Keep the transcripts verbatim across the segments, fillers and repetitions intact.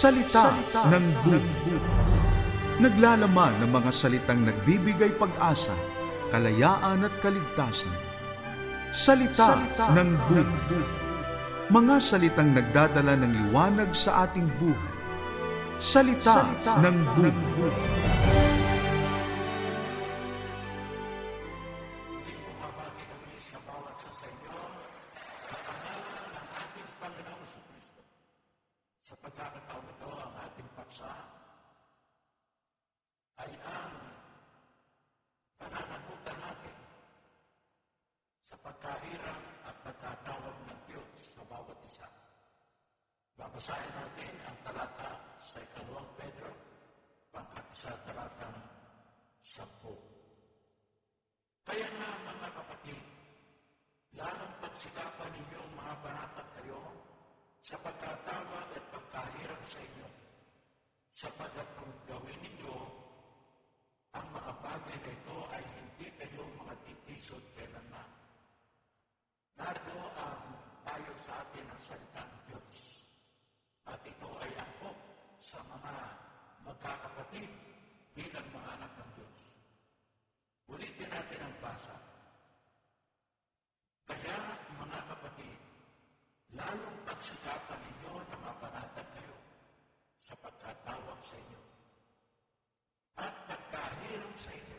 Salita, Salita ng Buhay. Naglalaman ng mga salitang nagbibigay pag-asa, kalayaan at kaligtasan. Salita, Salita ng Buhay. Mga salitang nagdadala ng liwanag sa ating buhay. Salita, Salita ng Buhay. Babasahin natin ang talata sa ikalawang Pedro, pang-isa talatang sampu. Kaya nga mga kapatid, lalong pagsikapan ninyo mga banatag kayo sa pagkatawag at pagkahirap sa inyo, sapagkat kung gawin ninyo ang mga bagay na ito ay hindi kayo mga titisod kailanman. Narito ang tayo sa atin ang salitang Diyos. At ito ay angkop sa mga magkakapatid bilang mga anak ng Diyos. Ulitin natin ang basa. Kaya mga kapatid, lalong pagsikapan ninyo na mapanatag kayo sa pagkatawag sa inyo at pagkahiram sa inyo.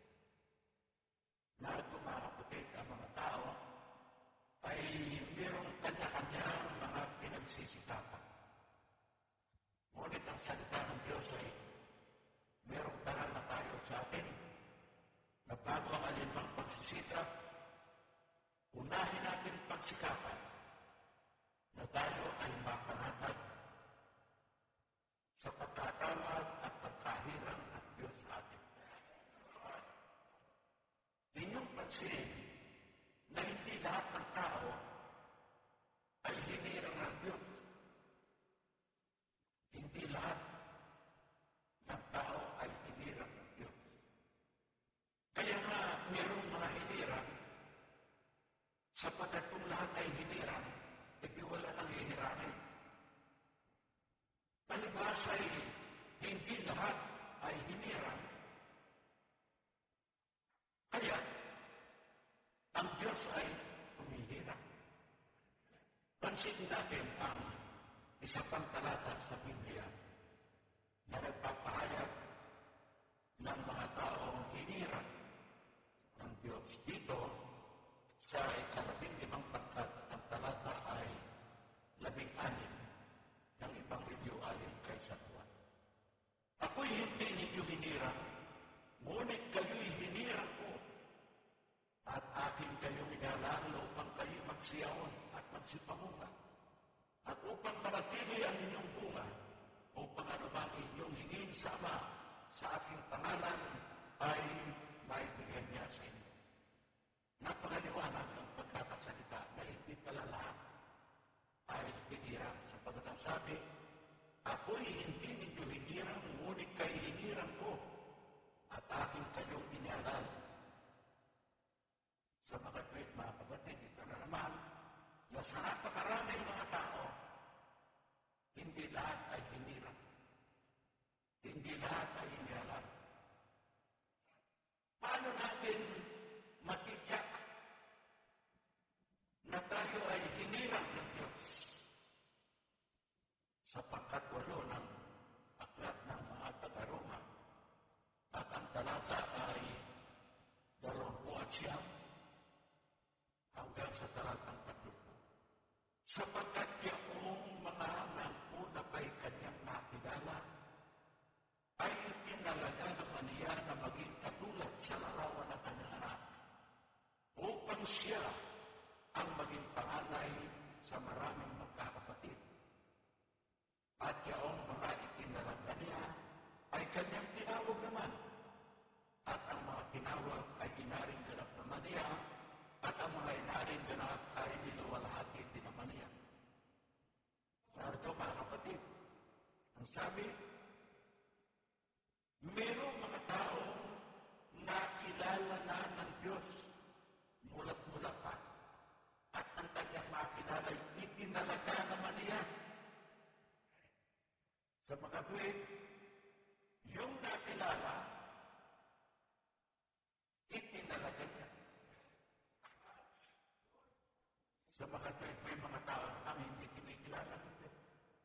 Narito mga kapatid, ang mga tao ay mayroong kanya-kanyang mga pinagsisikapan. Ngunit ang salita ng Diyos ay merong daral na tayo sa atin na bago ang alinmang pagsisikap, unahin natin pagsikapan na tayo ay mapanatag sa pagkatawag at pagkahirang ng Diyos sa atin. Inyong pansin na hindi lahat ng tao ay hinirang ng Diyos. Hindi lahat ng tao ay hinirang ng Diyos. Kaya nga, mayroong mga hinirang, sapagkat kung lahat ay hinirang, hindi wala nang hihirangin. Palibhas ay hindi lahat ay hinirang. Kaya, ang Diyos ay humihirang. Pansin natin ang isa pang talata sa Biblia na nagpapahayag ng mga taong hinirang ng Diyos. Dito, sa ikalabing limang pangkat, ang talata ay labing anim ng Ebanghelyo ayon kay San Juan. Ako'y hindi ninyo hinirang, ngunit kayo'y hinirang ko, at akin kayong inalaan upang kayo magsiyaon at magsipamunga, at upang manatili ang inyong bunga, upang anumang inyong hingin sa Ama sa aking pangalan ay maibigyan niya sa inyo. Napakaliwanag ang pagkakasalita na hindi pala lahat ay hinirang. Sapagkat ang sabi, ako'y hindi ninyo hinirang, ngunit kayo hinirang ko, at akin kayong inialal. Sa mga tweet, mga kapatid, ito na naman, na sa napakaraming mga tao, hindi lahat ay hinirang. Hindi lahat ay inialal. Paano natin matitiyak na tayo ay hinirang ng Diyos? Sapagkat walo ng aklat ng mga taga-Roma at ang talata ay dalawampu at siyam hanggang sa talatang tatlupo. Sapagkat yaong mga nanguna pa'y kanyang nakilala, ay itinalaga naman niya na maging katulad sa larawan ng kanyang anak, upang siya ang maging panganay sa maraming magkakapatid. tuwing yung nakilala, itinalaga niya. Sa mga tuwing may mga tao ang hindi kinikilala ng Diyos.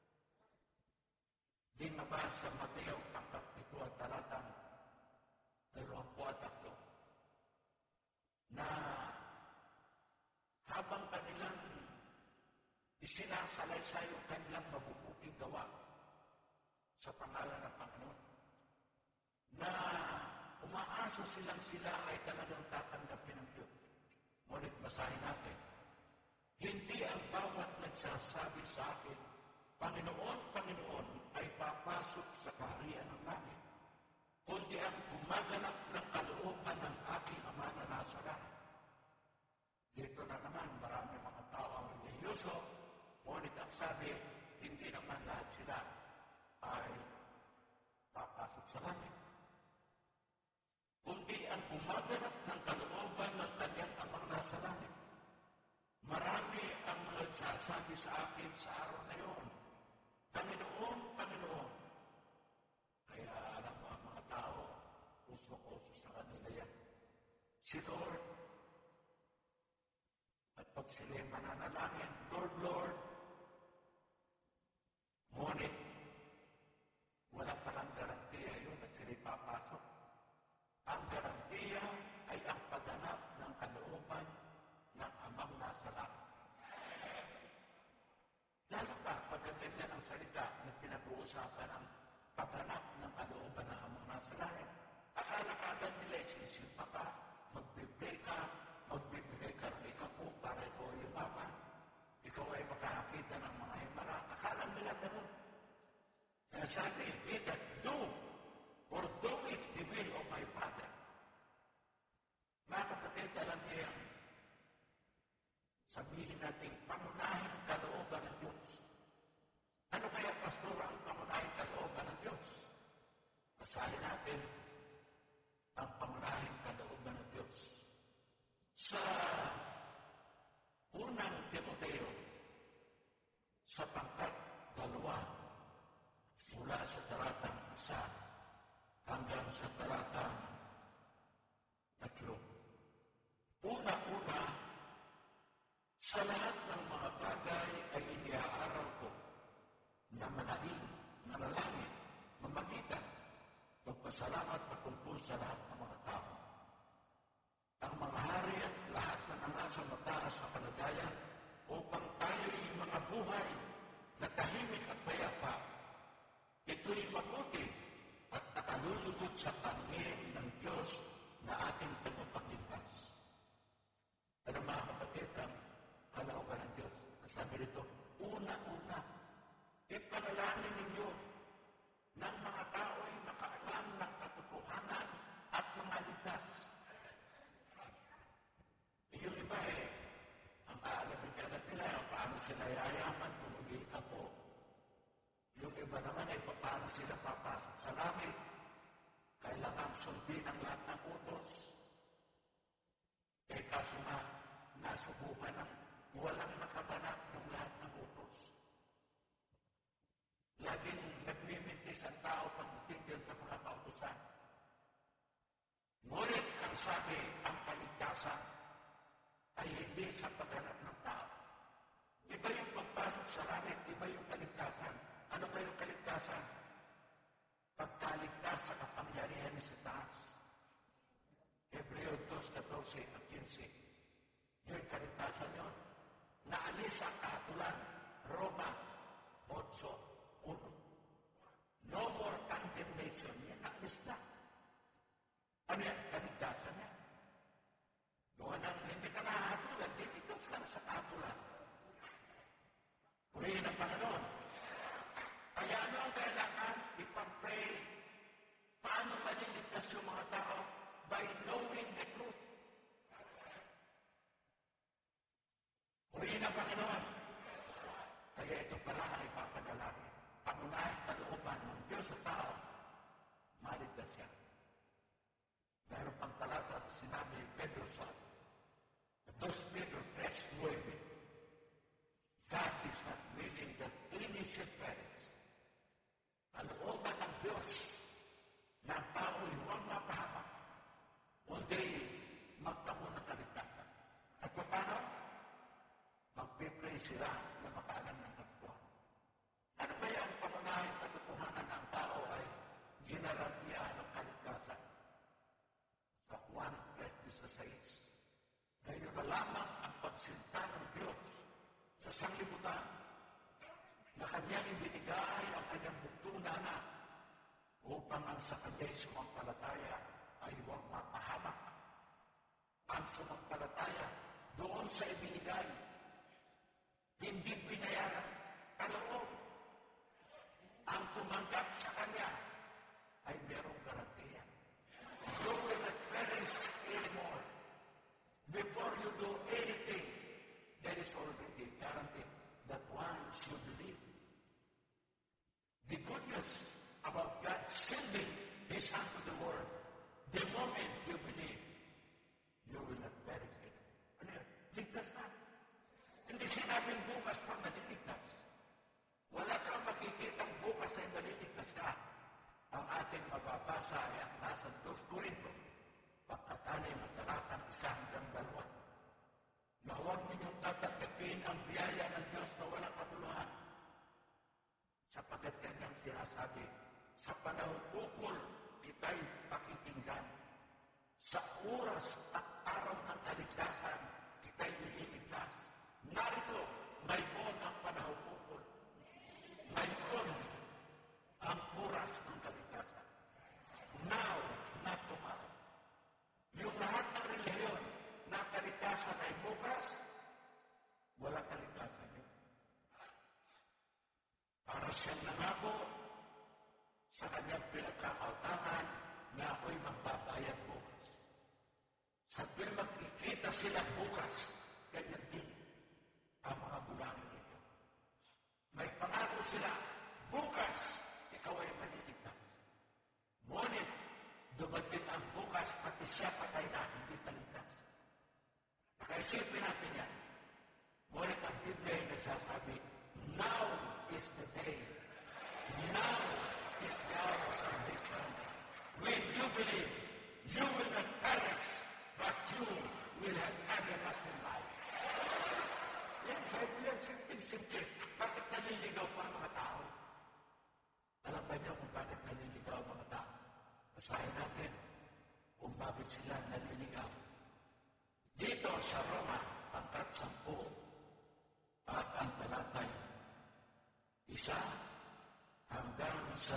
Di nabasa Mateo pangkat ito at talatang dalawampu at tatlo na habang kanilang isinasalaysay ang kanilang mabubuting gawa sa pangalan ng Panginoon, na umaasa silang sila ay talagang tatanggapin ng Diyos. Ngunit basahin natin, hindi ang bawat nagsasabi sa akin, Panginoon, Panginoon, ay papasok sa kaharian ng langit, kundi ang gumaganap ng kalooban ng aking Ama na nasa langit. Dito na naman, marami mga tao ang reliyoso, ngunit ang sabi, hindi naman lahat sila ay papasok sa langit. Kundi ang gumaganap ng kalooban ng kanyang Amang nasa langit. Marami ang nagsasabi sa akin sa araw na yun, Panginoon, Panginoon. Kaya alam mo ang mga tao, uso-uso sa kanila yan. Si Lord. At pag sila'y mananalangin, Lord, Lord, ngunit wala palang garantiya yun na sila'y papasok. Ang garantiya ay ang pagganap ng kalooban ng Amang nasa langit. Lalo pa, pagkaganyan ang salita na pinag-uusapan ang pagganap ng kalooban ng Amang nasa langit, akala ka agad nila isisimpa ka, magbibigay ka, magbibigay ka ng ikapo para ikaw ay umaman. Ikaw ay makakakita ng mga himala. Akala nila ganun. Kaya sabi, he that do or do it the will of my Father. Mga kapatid, alam niya yan. Sabihin natin, pangunahing kalooban ng Diyos. Ano kaya, Pastor, ang pangunahing kalooban ng Diyos? Basahin natin ang pangunahing kalooban ng Diyos. Sa unang Timoteo, sa pangkat dalawa, mula sa talatang isa hanggang sa talatang tatlo. Una-una, sa lahat ng mga bagay ay iniaaral ko na manalig, manalangin, mamagitan, magpasalamat patungkol sa lahat ng mga tao. Ang mga hari at lahat na nasa mataas sa kalagayan upang tayo'y mga buhay na tahimik at payapa. Ito'y mabuti at nakalulugod sa pangingin ng Diyos na ating tagapagligtas. Ano mga kapatid, ang kalooban ng Diyos? Sabi nito, una-una, ipanalangin ninyo ng mga tao ay makaalam ng katotohanan at mga ligtas. Yung iba eh, ang aalamin ka natin nila, paano sila yayaman kung hindi ka po. Yung iba naman ay paano sila papasok sa langit. Kailangan sundin ang lahat ng utos. Eh kaso nga, nasubukan ng walang nakaganap ng lahat ng utos. Laging nagmimintis ang tao pagdating sa mga kautusan. Ngunit ang sabi, ang kaligtasan ay hindi sa pagganap ng tao. Iba yung pagpasok sa langit, iba yung kaligtasan. Ano ba yung kaligtasan? Pagkaligtas sa kapangyarihan sa taas. Hebreo two, fourteen at fifteen. Yung kaligtasan yun. Naalis ang kahatulan. Roma eight, one. No more condemnation. Yan, naalis na. Ano yan? Kaligtasan yan. Doon ang hindi ka nakahatulan, titigtas ka na sa kahatulan. Purihin ang Panginoon. Kaya ano ang kailangan? Ipag-pray. Paano maliligtas yung mga tao? By knowing the truth. Purihin ang Panginoon. Kaya ito sila na makaalam ng kapwa. Ano kaya ang pangunahing katotohanan ng tao ay ginaransya ng kaligtasan? Sa Juan tres dieciséis, ngayon na lamang ang pagsinta ng Diyos sa sanglibutan na kanyang ibinigay ang kanyang buktong na anak upang ang sa kanya'y sumampalataya ay huwag mapahamak. Ang sumampalataya doon sa ibinigay, hindi binayaran kaloob. Ang tumanggap sa kanya ay merong garantiya. You will not perish anymore. Before you do anything, there is already guaranteed that once you believe. The good news about God sending His Son to the world, the moment you believe, you will not perish anymore. Ano yun? Ligtas na. Hindi sinabing bukas pang naliligtas. Wala kang makikitang bukas ay naliligtas ka. Ang ating mababasa ay ang nasa dos Corinto, pagkatanim at talatang isa hanggang dalawa. Na huwag ninyong tatanggapin ang biyaya ng Diyos na walang katuluhan. Sapagkat kanyang sinasabi, sa panahon ukol, kita'y pakikinggan. Sa oras at araw ng kaligtasan, kita'y nililigtas. Narito, mayroon ang panahon ukol. Mayroon ang oras ng kaligtasan. Now, not tomorrow. Yung lahat ng relihiyon na kaligtasan ay bukas, wala kaligtasan yun. Para siyang nangako sa kanyang pinagkakautangan na ako'y magbabayad bukas. Sabi magkikita sila bukas, ganyan din ang mga bulangin ninyo. May pangako sila, bukas, ikaw ay maliligtas. Ngunit, dumating ang bukas, pati siya patay na, hindi taligtas. Nakaisipin natin yan. Ngunit ang Biblia ay nagsasabi, now is the day. Now is the hour of salvation. When you believe, you will not perish, but you will have everlasting life. Yan, Bible yan, simple-simple. Bakit naliligaw pa ang mga tao? Alam ba niyo kung bakit naliligaw ang mga tao? Basahin natin kung bakit sila naliligaw. Dito sa Roma, pangkat sampu, at ang talatay, isa hanggang sa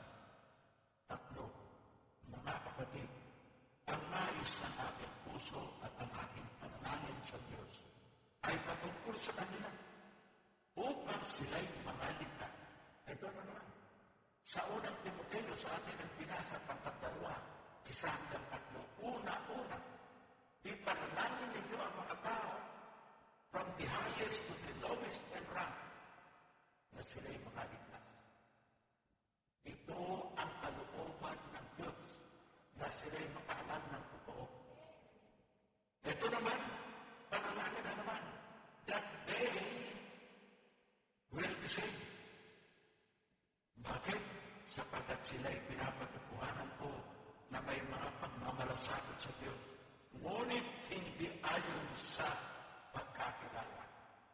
tatlo, mga kapatid, ang nais ng ating puso at ang ating panalangin sa Diyos ay patungkol sa kanila upang sila'y makaligtas. Ito na naman. Sa unang Timoteo, sa atin ang pinasa pangkatdalawa, isa hanggang tatlo, una-una, ipanalangin ninyo ang mga tao from the highest to the lowest in rank na sila'y makaligtas. Ito ang kalooban ng Diyos na sila'y makaalam ng totoo. Ito naman, panalangin na naman, that they will be saved. Bakit? Sapagkat sila'y pinapatutuhanan ko na may mga pagmamalasakit sa Diyos. Ngunit hindi ayon sa pagkakilala.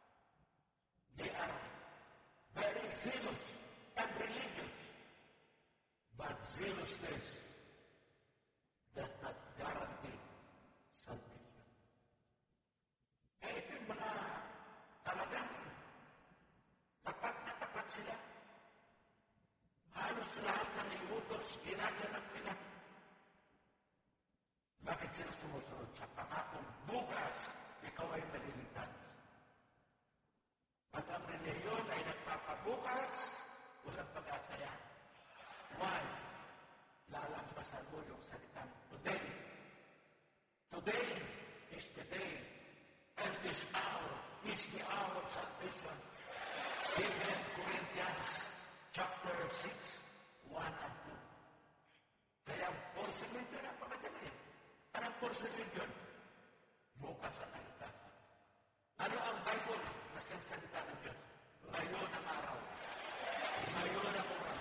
They are very zealous and religious. But zealousness does not guarantee salvation. Eh, ito yung mga talagang tapat na tapat sila. Halos lahat ng iutos, ginaganap nila. Bakit sila sumusunod sa pangakong bukas, ikaw ay maliligtas? Pag ang reliyon ay nagpapabukas, walang pag-asa yan. Why? Lalampasan mo yung salitang today. Today is the day. And this hour is the hour of salvation. Second Corinthians chapter six, one and two. Kaya ang portion religion ang pagkatali. Anong portion religion? Bukas ang kaligtasan. Ano ang Bible na siyang salita ng Diyos? Ngayon ang araw. Ngayon ang oras.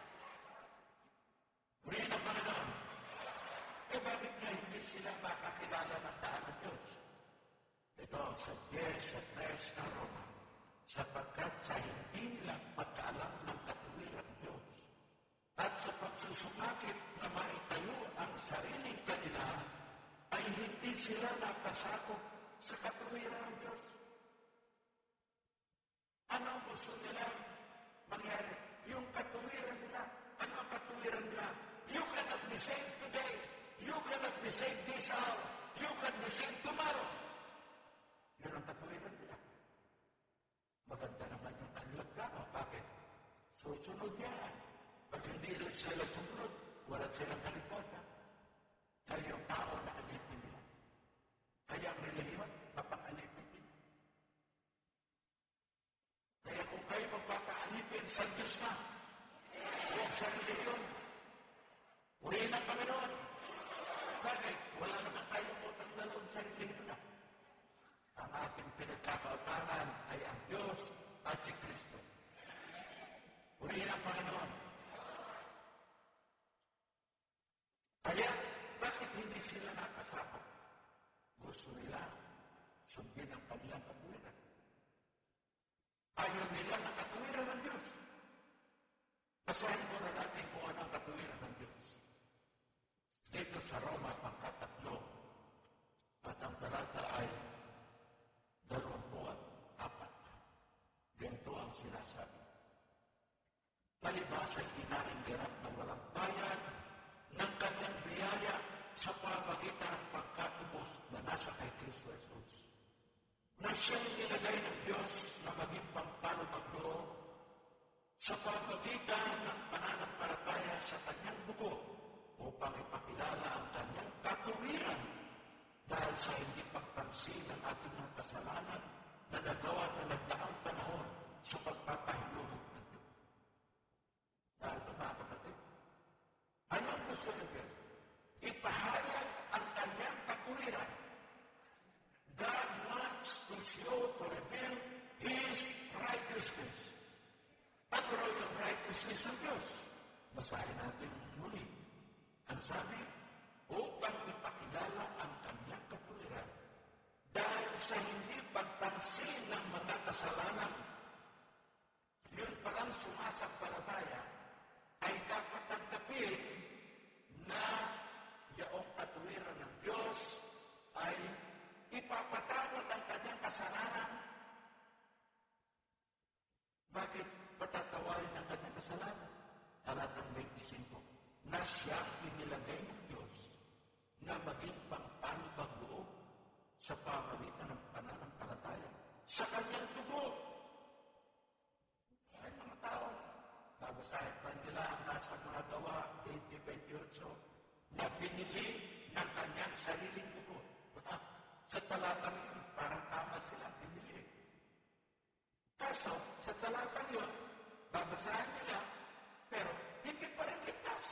Rin ang Panginoon. Eh bakit nga hindi sila makakilala ng daan ng Diyos? Ito sa ten sa tres na Roma. sapagkat sa hindi nila pagkaalam ng katuwiran Diyos at sa pagsusumakit na maitayo ang sariling kanila, ay hindi sila napasakop sa katuwiran ng Diyos. Ano ang gusto nila mangyari? Yung katuwiran nila. Ano ang katuwiran nila? You cannot be saved today. You cannot be saved this hour. You can be saved tomorrow. Yun ang katuwiran nila. Maganda naman yung kanilang gama. Bakit? Susunod yan. Pag hindi sila sumunod, wala silang kalimutan. Kaya yung tao na alipin nila. Kaya ang reliyon, mapapalipin nila. Kaya kung kayo magpapaalipin sa Diyos na, huwag sa reliyon, uriin ang Panginoon. Bakit? Wala naman tayong utang na loob sa reliyon na. Ang ating pinagkakautangan ay ang Diyos at si Kristo. Uriin ang Panginoon. Kaya, bakit hindi sila nakasama? Gusto nila sundin ang kanilang katuwiran. Ayaw nila na katuwiran ng Diyos. Basahin muna natin kung ano ang katuwiran ng Diyos. Dito sa Roma, pangkatatlo, at ang talata ay dalawampu at apat. Ganito ang sinasabi. Palibhas ay inaring ganap ng walang bayad ng kanyang biyaya sa pamagitan ng pagkatubos na nasa kay Kristo Jesus, na siyang nilagay ng Diyos na maging pampanupagdoob sa pamagitan ng pananampalataya sa kanyang dugo upang ipakilala ang kanyang katuwiran dahil sa hindi pagpansin ng ating mga kasalanan na nagawa na nagdaang panahon sa pagpapahilulog ng Diyos. Dahil ito mga kapatid, ano ang gusto ng Diyos? Ipahayag ang kanyang katuwiran. God wants to show, to reveal His righteousness. At yung righteousness ng Diyos. Basahin natin muli. Ang sabi, upang ipakilala ang kanyang katuwiran dahil sa hindi pagpansin ng mga kasalanan. Yun palang sumasampalataya ay dapat tanggapin na yaong katuwiran ng Diyos ay ipapatawad ang kanyang kasalanan. Bakit patatawarin ang kanyang kasalanan? Talatang twenty-five, na siyang inilagay ng Diyos na maging pangpanibag loob sa pamamagitan ng pananampalataya sa kanyang dugo. Ay mga tao, babasahin pa nila ang nasa mga gawa twenty twenty-eight na binili ng kanyang sariling dugo. Sa talatang yun, parang tama sila binili. Kaso, sa talatang yun, babasahin nila, pero hindi pa rin ligtas.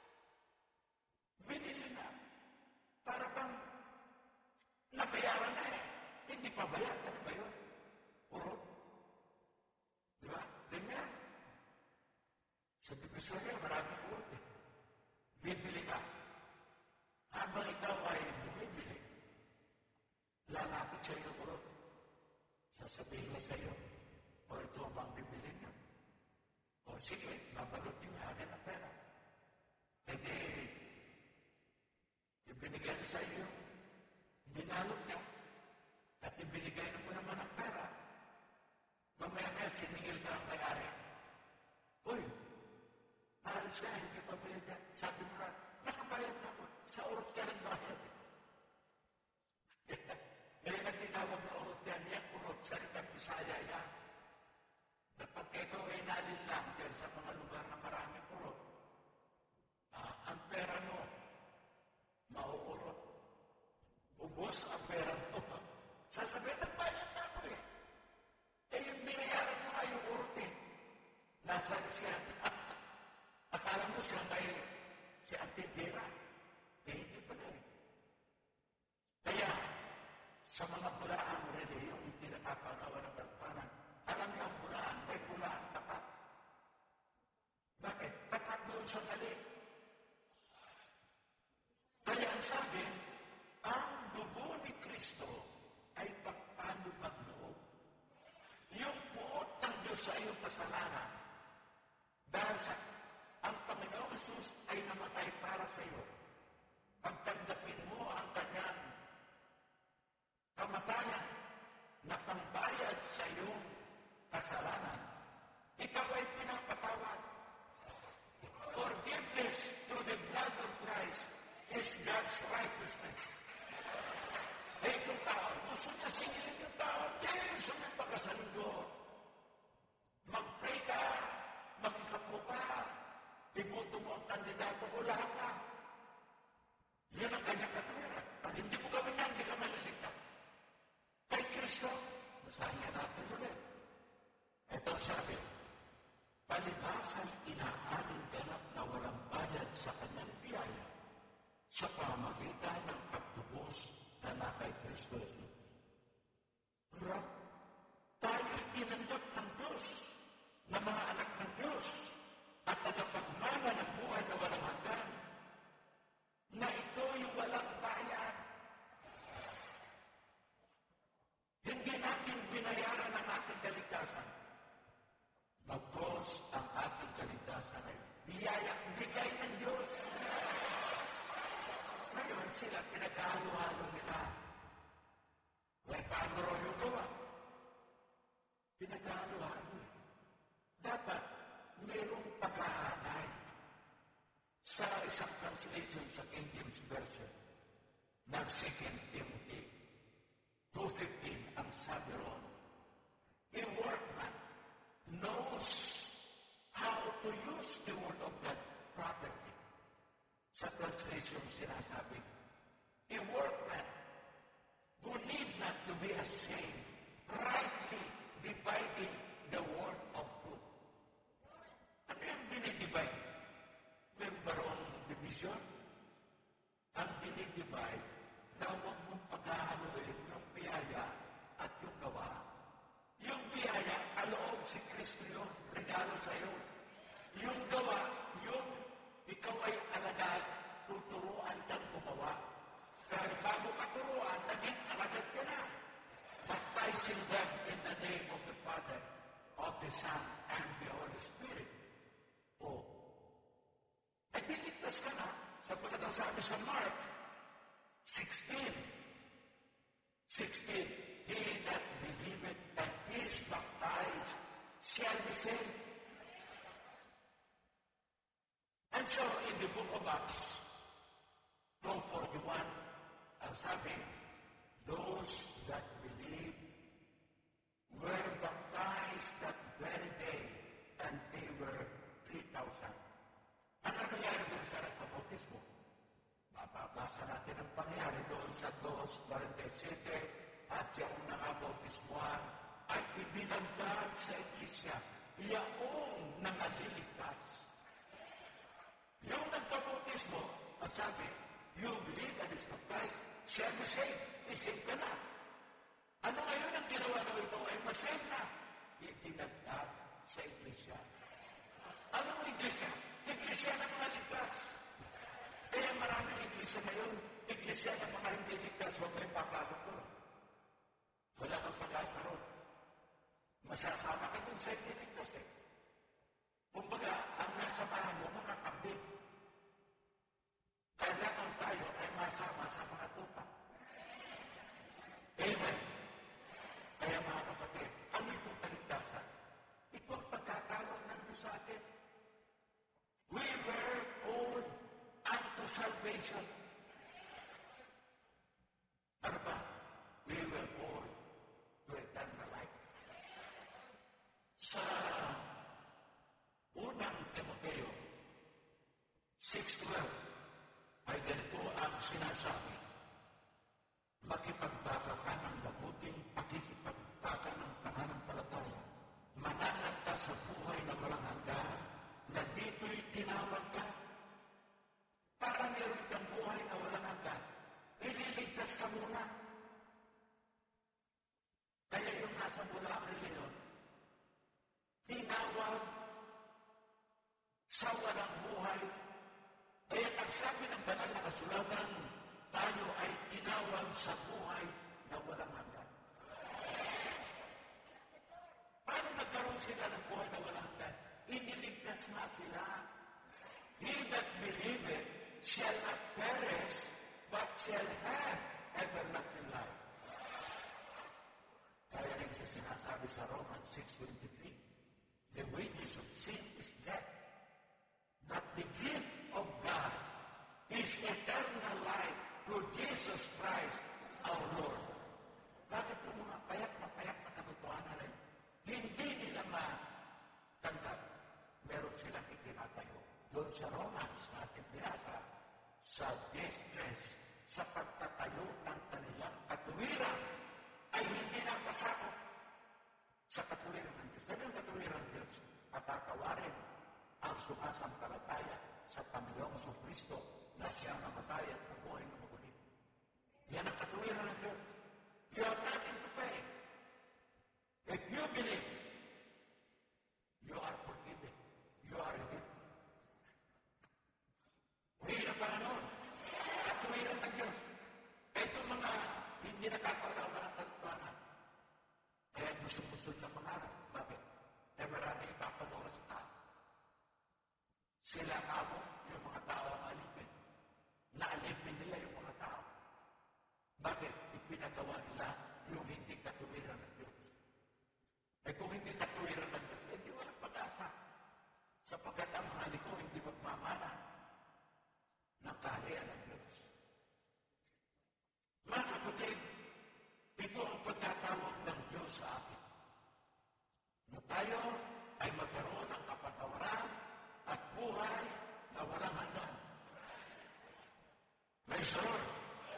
Binili na. Para bang nabayaran na eh. Hindi pa bayaran. Ano ba yun? Puro. Di ba? Ganyan. Sa Divisoria, maraming urot eh. Bibili ka. Habang ikaw ay bumibili, lalapit sa iyo urot. Sasabihin niya sa iyo, o ito bang bibili niya? O sige, babalot niya akin ang pera. E di, ibinigay sa iyo, binalot niya, at ibinigay na mo naman ang pera. Mamaya-maya, siningil ka ang may-ari. Uy, maalis ka, hindi pa bayad yan. Sabi mo na, nakabayad na mo. Sa urot ka ng bayad. Ngayon ang tinawag na urot yan, yan urot, salitang Bisaya yan. Na pag ikaw ay nalinlang dyan sa mga lugar na maraming urot, ah, ang pera mo, mauurot. Ubos ang pera mo. Sasabihin, nagbayad na ako eh. Eh, yung binayaran mo nga yung urot eh. Nasaan siya? Akala mo siya ngayon, si Antidera. Eh, hindi pa na eh. Kaya, sa mga bulaang reliyon, hindi nakakagawa ng pagpanan. Alam niyo ang bulaan, may bulaan tapat. Bakit? Tapat doon sa mali. Kaya ang sabi, ang dugo ni Kristo ay pagpanupag loob. Yung buo sa pamagitan ng pagtubos na na kay Kristo Jesus. Pero tayo tinanggap ng Diyos na mga anak ng Diyos at tagapagmana ng buhay na walang hanggan, na ito'y walang bayad. Hindi natin binayaran ang ating kaligtasan. Bagkos ang ating kaligtasan ay biyayang bigay ng Diyos. Ngayon sila pinagkahalo-halo nila. Wala paano raw yung gawa? Pinagkahalo-halo. Dapat mayroong paghahanay. Sa isang translation sa King James Version, ng Second Timothy two fifteen ang sabi ron, a workman knows how to use the word of God properly. Sa translation sinasabi, a workman who need not to be ashamed, rightly dividing the word of truth. Ano yung dinidivide? Meron ba roong division? Ang dinidivide na huwag mong paghahaluin yung biyaya at yung gawa. Yung biyaya, aloob si Kristo yun, regalo sa iyo. Yung gawa, yung ikaw ay alagad, tuturuan kang gumawa. Dahil bago ka turuan, naging alagad ka na. Baptizing them in the name of the Father, of the Son, and the Holy Spirit. O, ay diligtas ka na, sapagkat ang sabi sa Mark sixteen, sixteen, he that believeth and is baptized shall be saved. And so, in the book of Acts, two forty-one, ang sabi, those that believe were baptized that very day, and they were three thousand. Ano nangyari doon sa nagpabautismo? Mababasa natin ang pangyari doon sa two forty-seven, at yung nakabautismoan ay ibinagdag sa Iglesia, yaong nanganiligtas. Yung nagpabautismo, ang sabi, you believe and is baptized, shall be saved. Isave ka na. Ano ngayon ang ginawa ng ito ay masave na? Ibinagdag sa Iglesia. Anong Iglesia? Iglesia ng mga ligtas. Kaya maraming iglesia ngayon, iglesia ng mga hindi ligtas, huwag kayong papasok doon. Wala kang pag-asa ron. Masasama ka dun sa hindi ligtas eh. Kumbaga, ang nasamahan mo, mga kambing. Kailangan tayo ay masama sa mga tupa. Amen. Kaya mga kapatid, ano itong kaligtasan? Ito ang pagkatawag ng Diyos sa atin. We were called unto salvation. Ano ba? We were called to eternal life. Sa unang Timoteo six twelve ay ganito ang sinasabi. Makipagbaka ka ng mabuting pakikipagbaka ng pananampalataya. Mananagta sa buhay na walang hanggan, na dito'y tinawag ka. Para meron kang buhay na walang hanggan, ililigtas ka muna. Kaya yung nasa mula ang reliyon, tinawag sa walang buhay. Kaya ang sabi ng banal na kasulatan, tayo ay tinawag sa buhay na walang hanggan. Paano nagkaroon sila ng buhay na walang hanggan? Iniligtas na sila. He that believeth shall not perish, but shall have everlasting life. Kaya rin siya sinasabi sa Romans six twenty-three, the wages of sin is death, but the gift of God is eternal life through Jesus Christ our Lord. Bakit yung mga payak na payak na katotohanan rin? Hindi nila matanggap. Meron silang itinatayo. Doon sa Romans natin binasa, sa distress, sa pagtatayo ng kanilang katuwiran, ay hindi na pasakot sa katuwiran ng Diyos. Sabi ang katuwiran ng Diyos, patatawarin ang sumasampalataya sa Panginoong Kristo na siya namatay at nabuhay na muli. Yan ang katuwiran ng Diyos. You have nothing to pay. If you believe, you are forgiven. You are redeemed. Hirap pa na noon. Katuwiran ng Diyos. Ito mga hindi nakakalaw na ng kalituanan. Kaya gusto-gusto na pangarap. Bakit? Eh marami ipapagawa sa tao. Sila kamo, yung mga tao ang alipin. Naalipin nila yung mga tao. Bakit? Ipinagawa nila yung hindi katuwiran ng Diyos. Eh kung hindi katuwiran ng Diyos, hindi walang pag-asa. Sapagkat ang mga liko hindi magmamana ng kaharian ng Diyos. Mga kapatid, ito ang pagkatawag ng Diyos sa atin. Na tayo ay magkaroon ng kapatawaran at buhay na walang hanggan. Praise the Lord.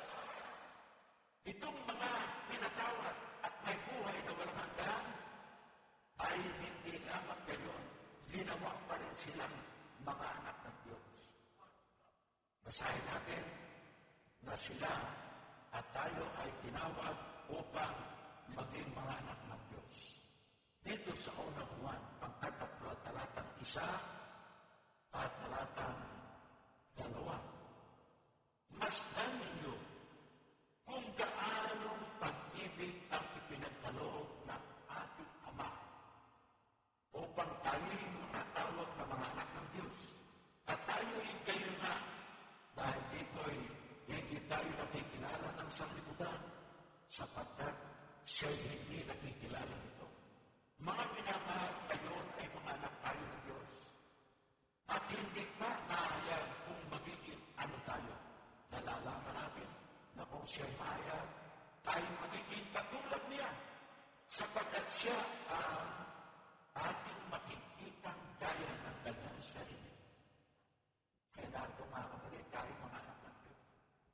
Itong mga pinatawad at may buhay na walang hanggan ay hindi lamang gayon, ginawa pa rin silang mga anak ng Diyos. Basahin natin na sila at tayo ay tinawag upang maging mga anak ng Diyos. Dito sa unang Juan, pangkatatlo, talatang isa at talatang dalawa. Masdan ninyo kung gaanong pag-ibig ang ipinagkaloob ng ating Ama upang tayo'y matawag na mga anak ng Diyos. At tayo'y kayo nga dahil dito'y hindi tayo nakikilala ng sanglibutan sapagkat siya'y hindi nakikilala nito. Mga minamahal, ngayon ay mga anak tayo ng Diyos. At hindi pa nahayag kung magiging ano tayo. Nalalaman natin na kung siya'y mahayag, tayo magiging katulad niya. Sapagkat siya ang ating makikitang gaya ng kanyang sarili. Kaya nato mga kapatid, tayo mga anak ng Diyos.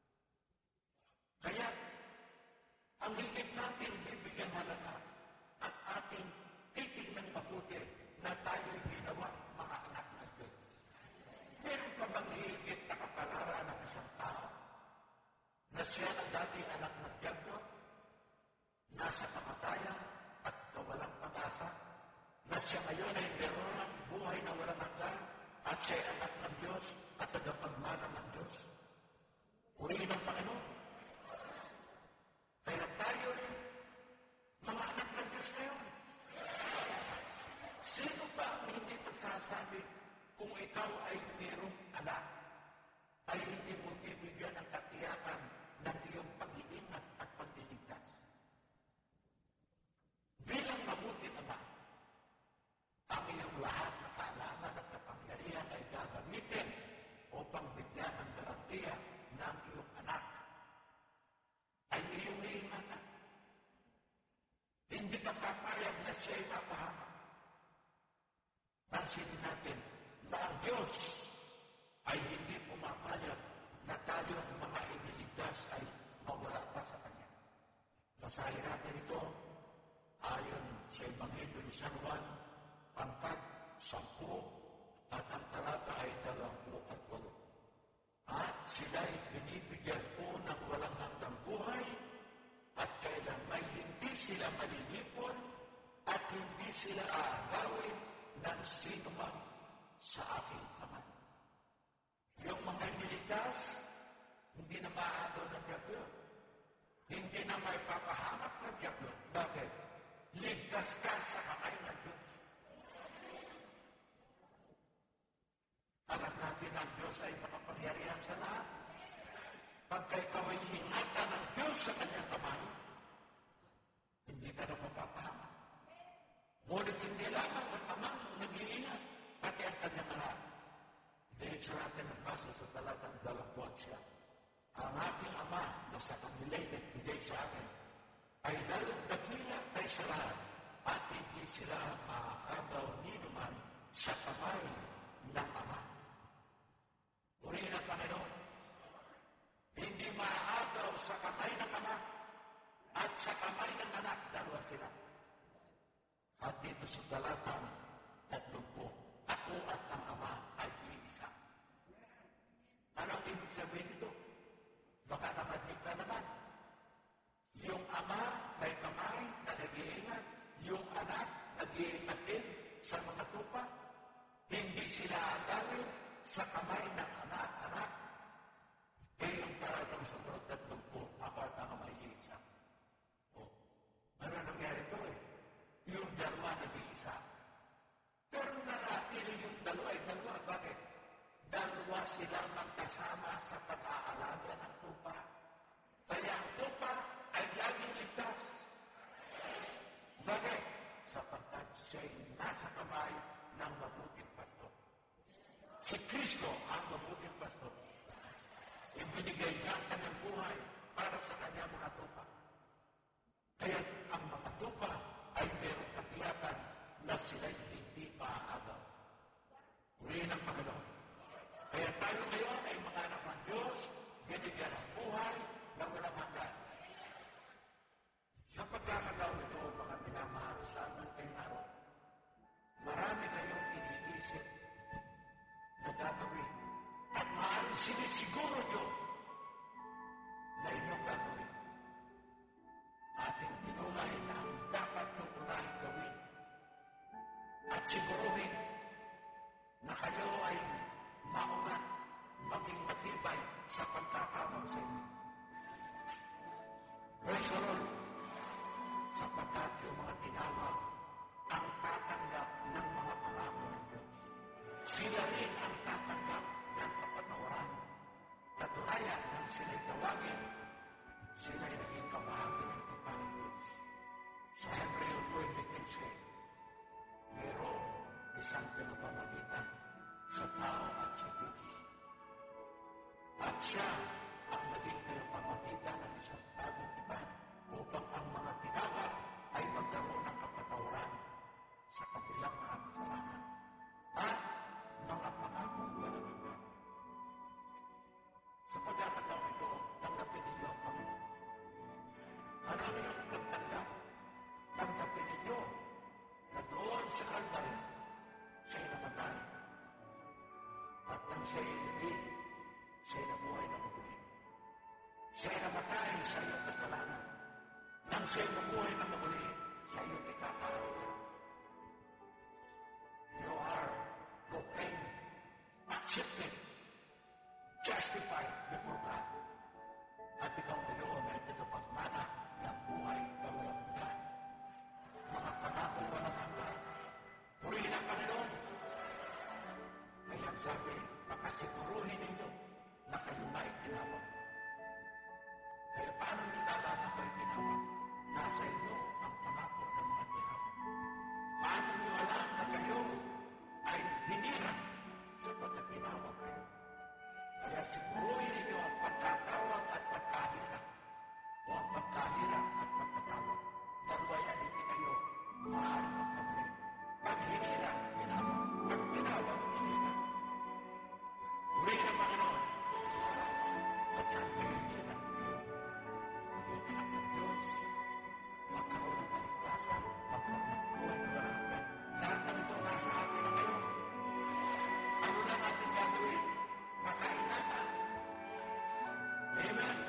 Kaya, ang higit natin bibigyan halaga at ating titignan mabuti na tayo'y ginawa mga anak ng Diyos. Meron pa bang higit na kapalaran ng isang tao na siya na dati anak ng diablo, nasa kamatayan at kawalang pag-asa, na siya ngayon ay meron ng buhay na walang hanggan at siya'y anak ng Diyos at tagapagmana ng Diyos. Purihin ang Panginoon. Kaya tayo'y mga anak ng Diyos ngayon. Sino ba ang hindi magsasabi kung ikaw ay mayroong anak, ay hindi mo bibigyan ng katiyakan ng iyong pag-iingat at pagliligtas? Bilang mabuti naman, ang iyong lahat na kaalaman at kapangyarihan ay gagamitin upang bigyan ng garantiya ng iyong anak ay iyong iingatan. Hindi ka papayag na siya'y mapahamak. Pansinin natin na ang Diyos ay hindi pumapayag na tayo ang mga iniligtas ay mawala pa sa Kanya. Basahin natin ito ayon sa Ebanghelyo ni San Juan, pangkat sampu at ang talata ay dalawampu at walo. At sila'y binibigyan ko ng walang hanggang buhay at kailan may hindi sila malilipon at hindi sila aagawin ng sino man sa aking kamay. Yung mga iniligtas, hindi na maagaw ng diablo. Hindi na may papahamak ng diablo. Bakit? Ligtas ka sa kamay ng Diyos. Alam natin ang Diyos ay makapangyarihan sa lahat. Pagka ikaw ay ingatan ng Diyos sa kanyang kamay, hindi ka na mapapahamak. Ngunit hindi lamang ang amang nag-iingat, pati ang kanyang anak. Diretso natin ang basa sa talatang dalawang siya. Ang aking ama na sa kanila'y nagbigay sa akin ay lalong dakila kaysa lahat at hindi sila maaagaw ni naman sa kamay ng ama. Purihin ang Panginoon. Hindi maaagaw sa kamay ng ama at sa kamay ng anak, dalawa sila. At dito sa talatang tatlumpu, ako at ang ama ay iisa. gagawin sa kamay ng anak-anak. Eh, yung taratang sumunod at tungpo, ako at ang may isa. O, ano nangyari ko eh? Yung dalawa nag-iisa. Pero naratili yung dalawa ay dalawa. Bakit? Dalawa silang magkasama sa pag-aalaga ng tupa. Kaya ang tupa ay laging ligtas. Bakit? Sapagkat siya'y nasa kamay ng mabuting pastor. Si Kristo ang mabuting pastor. Ibinigay niya ang kanyang buhay para sa kanyang mga tupa. Kaya ang mga tupa ay merong katiyakan na sila'y hindi maaagaw. Uriin ang Panginoon. Kaya tayo ngayon ay mga anak ng Diyos, binigyan ng buhay na walang hanggan. Sa pagkakataon ito, mga minamahal sa amin kay Naro, marami kayong iniisip na gagawin at maaaring sinisiguro nyo na inyong gagawin. Ating pinulay na ang dapat nyo unahin gawin at siguruhin na kayo ay maunat, maging matibay sa pagkakawag sa inyo. Praise the Lord. Sapagkat yung mga tinawag ang tatanggap ng mga pangako ng Diyos. Sila rin ang tatanggap ng kapatawaran. Katunayan ng sila'y tawagin, sila'y naging kabahagi ng tupa ng Diyos. Sa Hebreo twenty fifteen, mayroong isang pinapamagitan sa tao at sa Diyos. At siya ang naging pinapamagitan ng isang bagong iba upang ang mga tinawag ay magkaroon ng kapatawaran sa kabilang mga kasalanan at mga pangakong walang hanggan. Sa pagkakataon ito, tanggapin ninyo ang Panginoon. Marami ang pagtanggap. Tanggapin ninyo na doon sa Calvary, siya'y namatay. At nang siya'y ilibig, siya'y nabuhay na muli. Siya'y namatay sa iyong kasalanan. Nang siya'y nabuhay na muli, sa iyong ikakaarawan. You are proclaimed, accepted, justified before God. At ikaw ngayon ay tagapagmana ng buhay na walang hanggan. Mga pangako walang hanggan. Purihin ang Panginoon. Kaya sabi, makasiguruhin ninyo na kayo may tinawag. Kaya paano nyo nalaman kayo tinawag? Nasa inyo ang pangako ng mga tinawag. Paano nyo alam na kayo ay hinirang sapagkat tinawag kayo? Kaya siguruhin ninyo ang pagkatawag at pagkahirang o ang pagkahirang at pagkatawag. Dalawa yan, hindi kayo maaaring magkamali. Pag hinirang, tinawag. Pag tinawag, hinirang. Uriin ang Panginoon. At saan kayo hinirang? Hindi anak ng Diyos. Magkaroon ng kaligtasan. Magkaroon ng buhay na walang hanggan. Lahat ng ito nasa atin na ngayon. Ano lang ating gagawin? Makainata. Amen.